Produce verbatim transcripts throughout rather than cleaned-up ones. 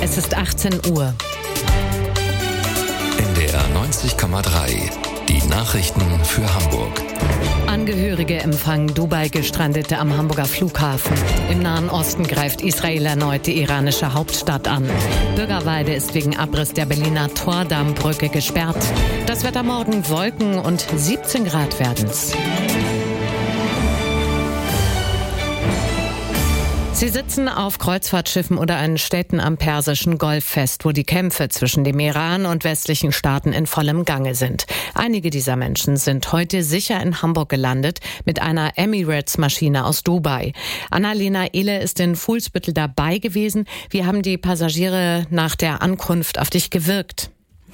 Es ist achtzehn Uhr. N D R neunzig Komma drei. Die Nachrichten für Hamburg. Angehörige empfangen Dubai-Gestrandete am Hamburger Flughafen. Im Nahen Osten greift Israel erneut die iranische Hauptstadt an. Bürgerweide ist wegen Abriss der Berliner Tordammbrücke gesperrt. Das Wetter morgen Wolken und siebzehn Grad werden's. Sie sitzen auf Kreuzfahrtschiffen oder in Städten am Persischen Golf fest, wo die Kämpfe zwischen dem Iran und westlichen Staaten in vollem Gange sind. Einige dieser Menschen sind heute sicher in Hamburg gelandet mit einer Emirates-Maschine aus Dubai. Annalena Ehle ist in Fuhlsbüttel dabei gewesen. Wie haben die Passagiere nach der Ankunft auf dich gewirkt?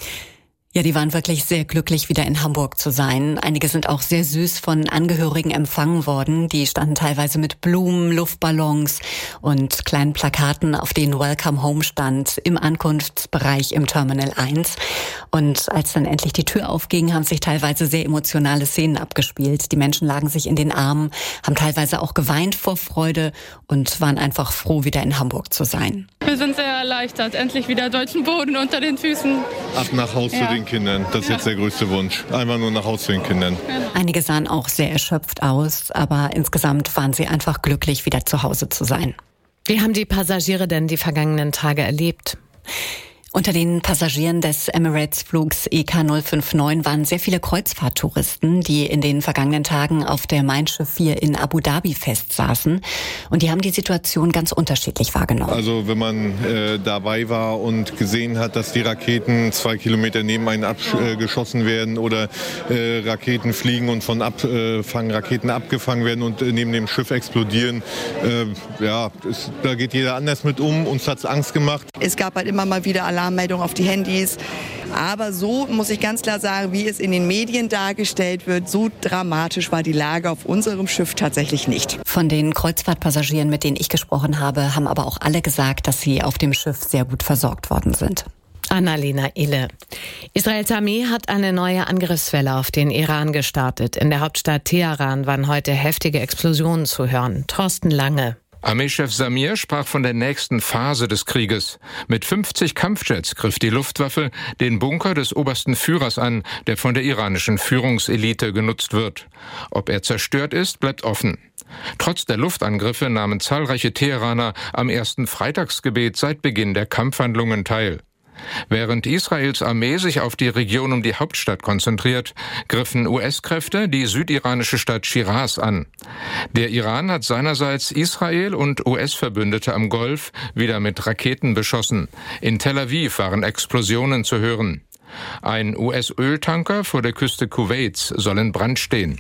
Ja, die waren wirklich sehr glücklich, wieder in Hamburg zu sein. Einige sind auch sehr süß von Angehörigen empfangen worden. Die standen teilweise mit Blumen, Luftballons und kleinen Plakaten, auf denen Welcome Home stand, im Ankunftsbereich im Terminal eins. Und als dann endlich die Tür aufging, haben sich teilweise sehr emotionale Szenen abgespielt. Die Menschen lagen sich in den Armen, haben teilweise auch geweint vor Freude und waren einfach froh, wieder in Hamburg zu sein. Wir sind sehr erleichtert, endlich wieder deutschen Boden unter den Füßen. Ab nach Haus ja. zu den Kindern, das ist ja. jetzt der größte Wunsch. Einfach nur nach Haus zu den Kindern. Einige sahen auch sehr erschöpft aus, aber insgesamt waren sie einfach glücklich, wieder zu Hause zu sein. Wie haben die Passagiere denn die vergangenen Tage erlebt? Unter den Passagieren des Emirates-Flugs E K null fünf neun waren sehr viele Kreuzfahrttouristen, die in den vergangenen Tagen auf der Mein Schiff vier in Abu Dhabi festsaßen. Und die haben die Situation ganz unterschiedlich wahrgenommen. Also wenn man äh, dabei war und gesehen hat, dass die Raketen zwei Kilometer neben einen abgeschossen äh, werden oder äh, Raketen fliegen und von Abfangraketen äh, abgefangen werden und äh, neben dem Schiff explodieren, äh, ja, es, da geht jeder anders mit um. Uns hat's Angst gemacht. Es gab halt immer mal wieder Alarm Alarmmeldung auf die Handys. Aber so muss ich ganz klar sagen, wie es in den Medien dargestellt wird, so dramatisch war die Lage auf unserem Schiff tatsächlich nicht. Von den Kreuzfahrtpassagieren, mit denen ich gesprochen habe, haben aber auch alle gesagt, dass sie auf dem Schiff sehr gut versorgt worden sind. Annalena Ehle. Israels Armee hat eine neue Angriffswelle auf den Iran gestartet. In der Hauptstadt Teheran waren heute heftige Explosionen zu hören. Thorsten Lange. Armeechef Samir sprach von der nächsten Phase des Krieges. Mit fünfzig Kampfjets griff die Luftwaffe den Bunker des obersten Führers an, der von der iranischen Führungselite genutzt wird. Ob er zerstört ist, bleibt offen. Trotz der Luftangriffe nahmen zahlreiche Teheraner am ersten Freitagsgebet seit Beginn der Kampfhandlungen teil. Während Israels Armee sich auf die Region um die Hauptstadt konzentriert, griffen U S-Kräfte die südiranische Stadt Schiraz an. Der Iran hat seinerseits Israel und U S-Verbündete am Golf wieder mit Raketen beschossen. In Tel Aviv waren Explosionen zu hören. Ein U S-Öltanker vor der Küste Kuwaits soll in Brand stehen.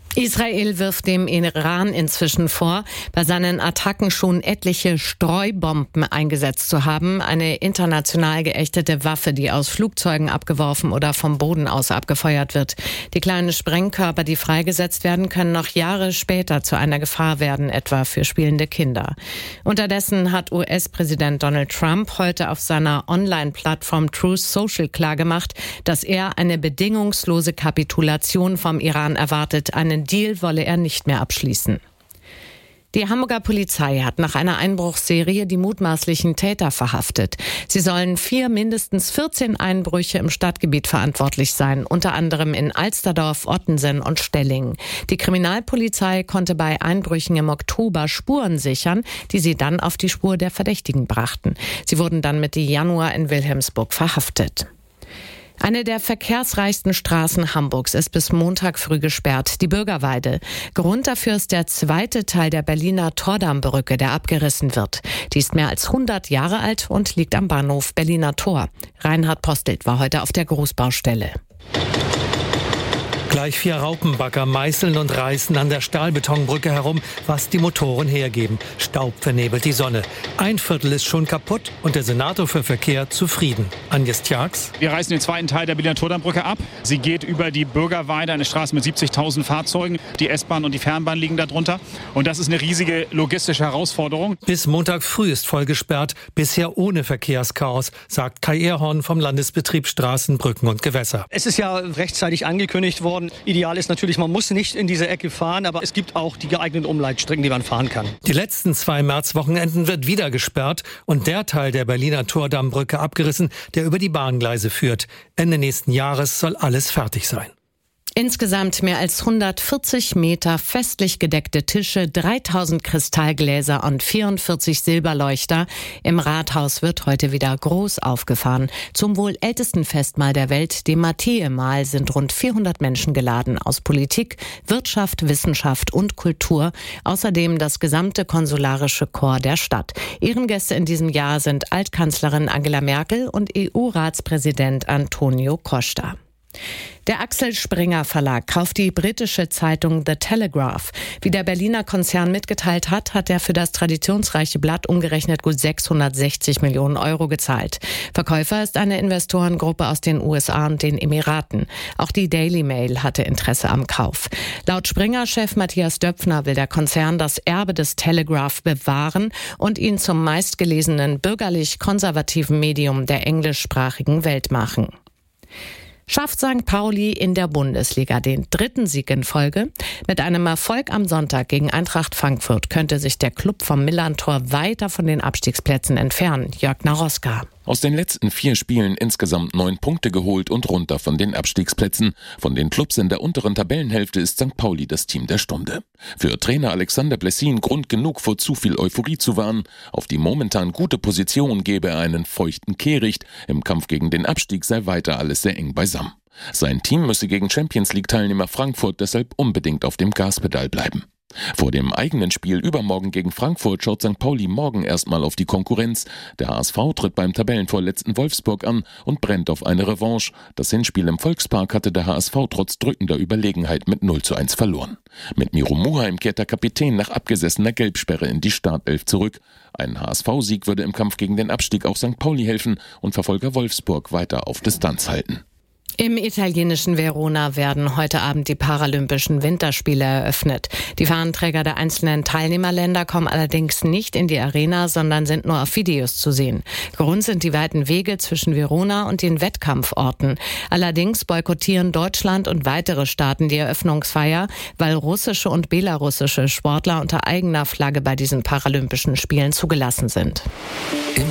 Israel wirft dem Iran inzwischen vor, bei seinen Attacken schon etliche Streubomben eingesetzt zu haben. Eine international geächtete Waffe, die aus Flugzeugen abgeworfen oder vom Boden aus abgefeuert wird. Die kleinen Sprengkörper, die freigesetzt werden, können noch Jahre später zu einer Gefahr werden, etwa für spielende Kinder. Unterdessen hat U S-Präsident Donald Trump heute auf seiner Online-Plattform Truth Social klargemacht, dass er eine bedingungslose Kapitulation vom Iran erwartet. Einen Deal wolle er nicht mehr abschließen. Die Hamburger Polizei hat nach einer Einbruchsserie die mutmaßlichen Täter verhaftet. Sie sollen vier mindestens vierzehn Einbrüche im Stadtgebiet verantwortlich sein, unter anderem in Alsterdorf, Ottensen und Stellingen. Die Kriminalpolizei konnte bei Einbrüchen im Oktober Spuren sichern, die sie dann auf die Spur der Verdächtigen brachten. Sie wurden dann Mitte Januar in Wilhelmsburg verhaftet. Eine der verkehrsreichsten Straßen Hamburgs ist bis Montag früh gesperrt, die Bürgerweide. Grund dafür ist der zweite Teil der Berliner Tordammbrücke, der abgerissen wird. Die ist mehr als hundert Jahre alt und liegt am Bahnhof Berliner Tor. Reinhard Postelt war heute auf der Großbaustelle. Gleich vier Raupenbagger meißeln und reißen an der Stahlbetonbrücke herum, was die Motoren hergeben. Staub vernebelt die Sonne. Ein Viertel ist schon kaputt und der Senator für Verkehr zufrieden. Agnes Tjax. Wir reißen den zweiten Teil der Berliner Tordambrücke ab. Sie geht über die Bürgerweide, eine Straße mit siebzigtausend Fahrzeugen. Die S-Bahn und die Fernbahn liegen darunter. Und das ist eine riesige logistische Herausforderung. Bis Montag früh ist voll gesperrt, bisher ohne Verkehrschaos, sagt Kai Ehrhorn vom Landesbetrieb Straßen, Brücken und Gewässer. Es ist ja rechtzeitig angekündigt worden. worden. Ideal ist natürlich, man muss nicht in diese Ecke fahren, aber es gibt auch die geeigneten Umleitstrecken, die man fahren kann. Die letzten zwei Märzwochenenden wird wieder gesperrt und der Teil der Berliner Tordammbrücke abgerissen, der über die Bahngleise führt. Ende nächsten Jahres soll alles fertig sein. Insgesamt mehr als hundertvierzig Meter festlich gedeckte Tische, dreitausend Kristallgläser und vierundvierzig Silberleuchter. Im Rathaus wird heute wieder groß aufgefahren. Zum wohl ältesten Festmahl der Welt, dem Matthäe-Mahl, sind rund vierhundert Menschen geladen aus Politik, Wirtschaft, Wissenschaft und Kultur. Außerdem das gesamte konsularische Korps der Stadt. Ehrengäste in diesem Jahr sind Altkanzlerin Angela Merkel und E U-Ratspräsident Antonio Costa. Der Axel Springer Verlag kauft die britische Zeitung The Telegraph. Wie der Berliner Konzern mitgeteilt hat, hat er für das traditionsreiche Blatt umgerechnet gut sechshundertsechzig Millionen Euro gezahlt. Verkäufer ist eine Investorengruppe aus den U S A und den Emiraten. Auch die Daily Mail hatte Interesse am Kauf. Laut Springer-Chef Matthias Döpfner will der Konzern das Erbe des Telegraph bewahren und ihn zum meistgelesenen bürgerlich-konservativen Medium der englischsprachigen Welt machen. Schafft Sankt Pauli in der Bundesliga den dritten Sieg in Folge? Mit einem Erfolg am Sonntag gegen Eintracht Frankfurt könnte sich der Klub vom Millantor weiter von den Abstiegsplätzen entfernen. Jörg Naroska. Aus den letzten vier Spielen insgesamt neun Punkte geholt und runter von den Abstiegsplätzen. Von den Clubs in der unteren Tabellenhälfte ist Sankt Pauli das Team der Stunde. Für Trainer Alexander Blessin Grund genug, vor zu viel Euphorie zu warnen. Auf die momentan gute Position gebe er einen feuchten Kehricht. Im Kampf gegen den Abstieg sei weiter alles sehr eng beisammen. Sein Team müsse gegen Champions-League-Teilnehmer Frankfurt deshalb unbedingt auf dem Gaspedal bleiben. Vor dem eigenen Spiel übermorgen gegen Frankfurt schaut Sankt Pauli morgen erstmal auf die Konkurrenz. Der H S V tritt beim Tabellenvorletzten Wolfsburg an und brennt auf eine Revanche. Das Hinspiel im Volkspark hatte der H S V trotz drückender Überlegenheit mit null zu eins verloren. Mit Miro Muheim kehrt der Kapitän nach abgesessener Gelbsperre in die Startelf zurück. Ein H S V-Sieg würde im Kampf gegen den Abstieg auch Sankt Pauli helfen und Verfolger Wolfsburg weiter auf Distanz halten. Im italienischen Verona werden heute Abend die Paralympischen Winterspiele eröffnet. Die Fahnenträger der einzelnen Teilnehmerländer kommen allerdings nicht in die Arena, sondern sind nur auf Videos zu sehen. Grund sind die weiten Wege zwischen Verona und den Wettkampforten. Allerdings boykottieren Deutschland und weitere Staaten die Eröffnungsfeier, weil russische und belarussische Sportler unter eigener Flagge bei diesen Paralympischen Spielen zugelassen sind.